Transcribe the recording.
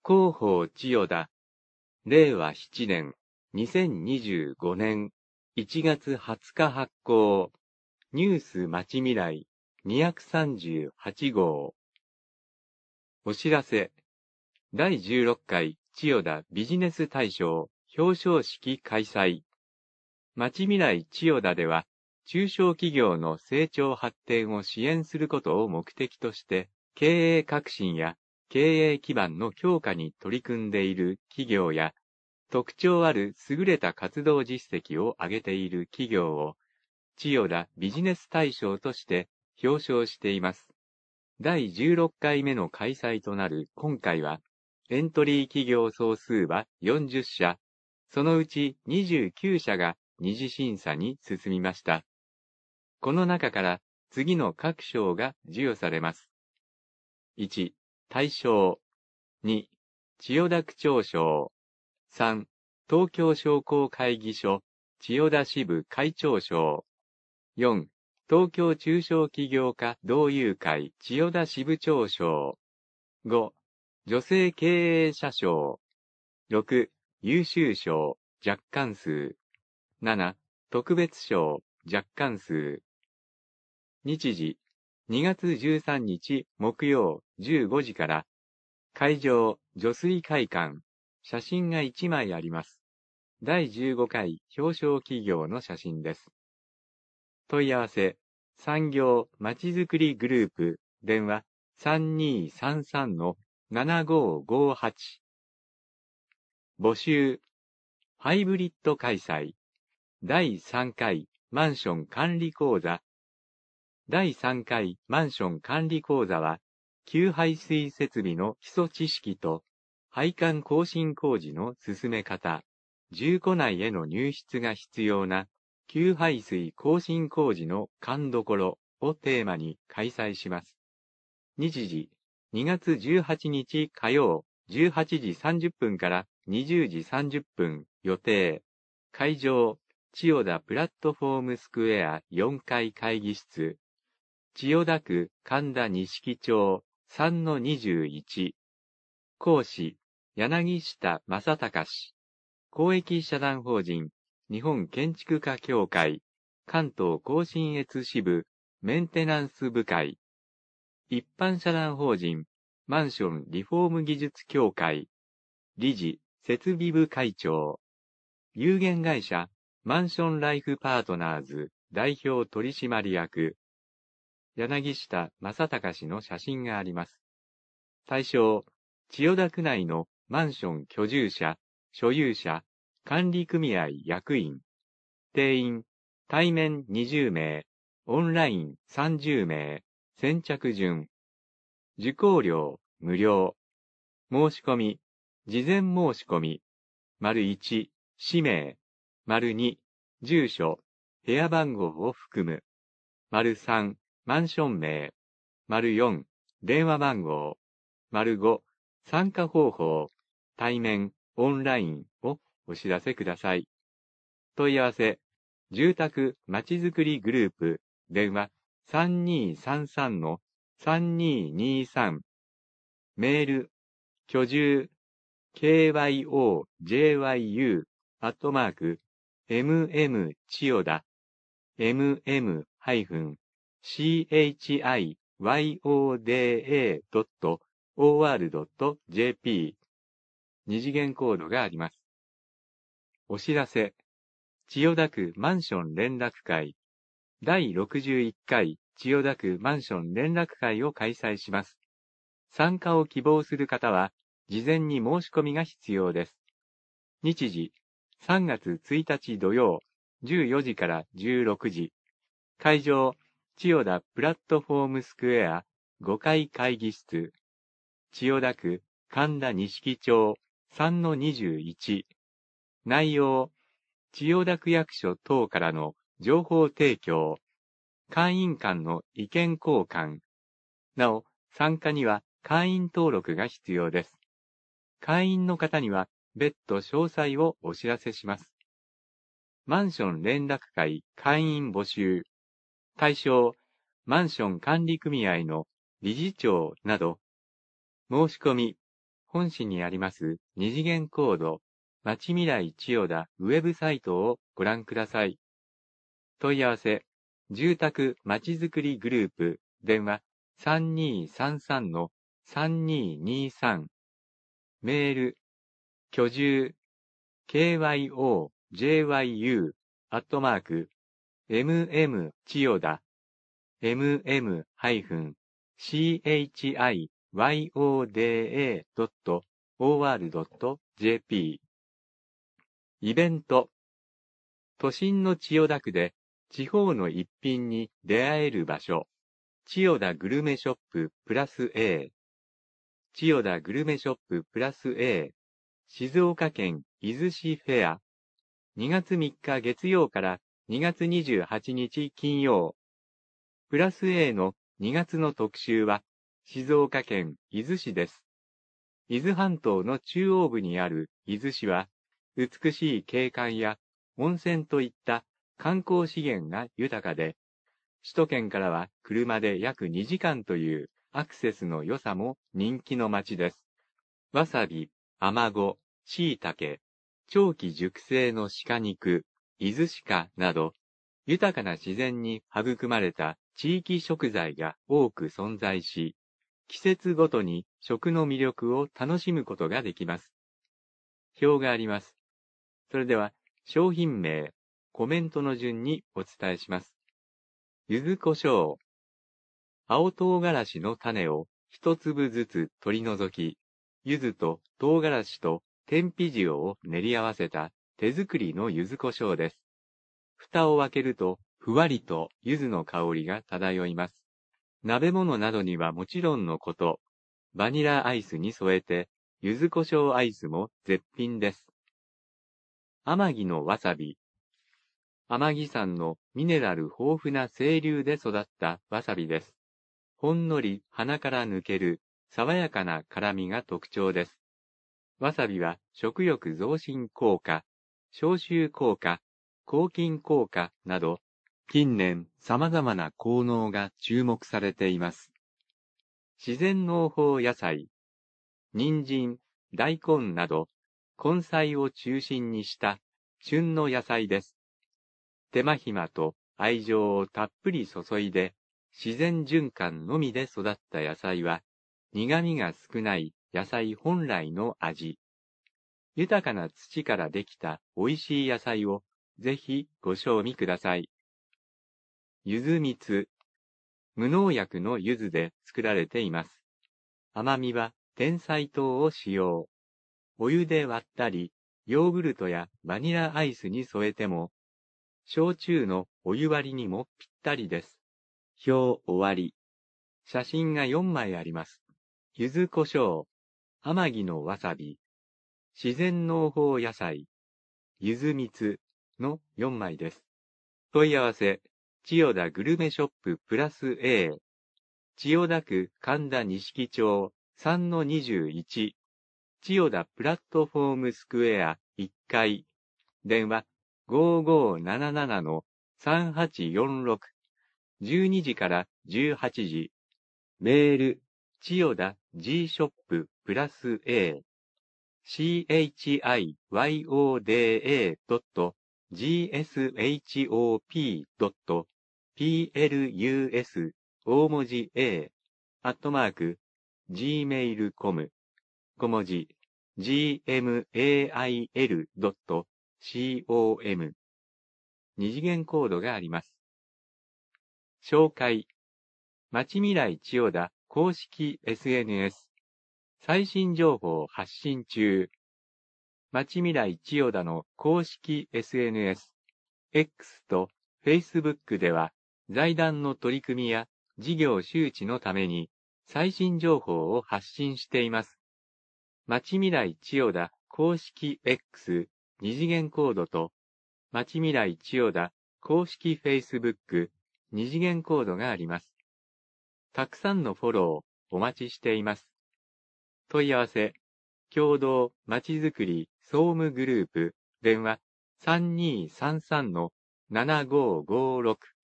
広報千代田、令和7年、2025年1月20日発行、ニュースまちみらい238号。お知らせ、第16回千代田ビジネス大賞表彰式開催。まちみらい千代田では、中小企業の成長発展を支援することを目的として、経営革新や経営基盤の強化に取り組んでいる企業や、特徴ある優れた活動実績を挙げている企業を、千代田ビジネス大賞として表彰しています。第16回目の開催となる今回は、エントリー企業総数は40社、そのうち29社が二次審査に進みました。この中から次の各賞が授与されます。1、大賞。2、千代田区長賞。3、東京商工会議所千代田支部会長賞。4、東京中小企業家同友会千代田支部長賞。5、女性経営者賞。6、優秀賞若干数。7、特別賞若干数。日時、2月13日木曜15時から、会場、女水会館、写真が1枚あります。第15回表彰企業の写真です。問い合わせ、産業まちづくりグループ、電話3233-7558。募集、ハイブリッド開催。第3回マンション管理講座。第3回マンション管理講座は、給排水設備の基礎知識と、配管更新工事の進め方、住戸内への入室が必要な、給排水更新工事の勘どころをテーマに開催します。日時、2月18日火曜、18時30分から20時30分予定。会場、千代田プラットフォームスクエア4階会議室。千代田区神田錦町 3-21。講師、柳下正隆氏。公益社団法人、日本建築家協会、関東甲信越支部、メンテナンス部会。一般社団法人、マンションリフォーム技術協会。理事、設備部会長。有限会社、マンションライフパートナーズ代表取締役。柳下正隆氏の写真があります。対象、千代田区内のマンション居住者、所有者、管理組合役員。定員、対面20名、オンライン30名、先着順。受講料、無料。申し込み、事前申し込み。1、氏名。2、住所、部屋番号を含む。3、マンション名。4、電話番号。5、参加方法、対面、オンラインをお知らせください。問い合わせ、住宅まちづくりグループ、電話3233-3223。メール、居住、kyoju@mm 千代田、mm-chiyoda.or.jp。二次元コードがあります。お知らせ、千代田区マンション連絡会、第61回千代田区マンション連絡会を開催します。参加を希望する方は、事前に申し込みが必要です。日時、3月1日土曜、14時から16時。会場、千代田プラットフォームスクエア5階会議室。千代田区神田錦町 3-21。内容、千代田区役所等からの情報提供、会員間の意見交換。なお、参加には会員登録が必要です。会員の方には別途詳細をお知らせします。マンション連絡会会員募集。対象、マンション管理組合の理事長など。申し込み、 本市にあります二次元コード、まちみらい千代田ウェブサイトをご覧ください。問い合わせ、住宅まちづくりグループ、電話3233-3223。メール、居住、kyojyu、千代田、mm-chiyoda.or.jp。イベント、都心の千代田区で地方の一品に出会える場所、千代田グルメショッププラス A。千代田グルメショッププラス A。静岡県伊豆市フェア。2月3日月曜から2月28日金曜。プラス A の2月の特集は静岡県伊豆市です。伊豆半島の中央部にある伊豆市は、美しい景観や温泉といった観光資源が豊かで、首都圏からは車で約2時間というアクセスの良さも人気の町です。わさび、アマゴ、シイタケ、長期熟成の鹿肉、伊豆鹿など、豊かな自然に育まれた地域食材が多く存在し、季節ごとに食の魅力を楽しむことができます。表があります。それでは、商品名、コメントの順にお伝えします。柚子胡椒。青唐辛子の種を一粒ずつ取り除き、柚子と唐辛子と天日塩を練り合わせた手作りの柚子胡椒です。蓋を開けると、ふわりと柚子の香りが漂います。鍋物などにはもちろんのこと、バニラアイスに添えて、柚子胡椒アイスも絶品です。天城のわさび。天城山のミネラル豊富な清流で育ったわさびです。ほんのり鼻から抜ける爽やかな辛みが特徴です。わさびは食欲増進効果、消臭効果、抗菌効果など、近年様々な効能が注目されています。自然農法野菜、人参、大根など、根菜を中心にした旬の野菜です。手間暇と愛情をたっぷり注いで、自然循環のみで育った野菜は、苦味が少ない野菜本来の味。豊かな土からできた美味しい野菜をぜひご賞味ください。柚子蜜。無農薬の柚子で作られています。甘みは天才糖を使用。お湯で割ったり、ヨーグルトやバニラアイスに添えても、焼酎のお湯割りにもぴったりです。表終わり。写真が4枚あります。柚子胡椒、天城のわさび、自然農法野菜、柚子蜜の4枚です。問い合わせ、千代田グルメショッププラス A、千代田区神田錦町 3-21、千代田プラットフォームスクエア1階、電話5577-3846、12時から18時、メール、千代田 G ショッププラス A、chiyoda.gshop.plus 大文字 A、@gmail.com、小文字 gmail.com。二次元コードがあります。紹介。まちみらい千代田公式 SNS。最新情報発信中。まちみらい千代田の公式 SNS、X と Facebook では、財団の取り組みや事業周知のために最新情報を発信しています。まちみらい千代田公式 X 二次元コードと、まちみらい千代田公式 Facebook 二次元コードがあります。たくさんのフォローお待ちしています。問い合わせ、共同まちづくり総務グループ、電話3233-7556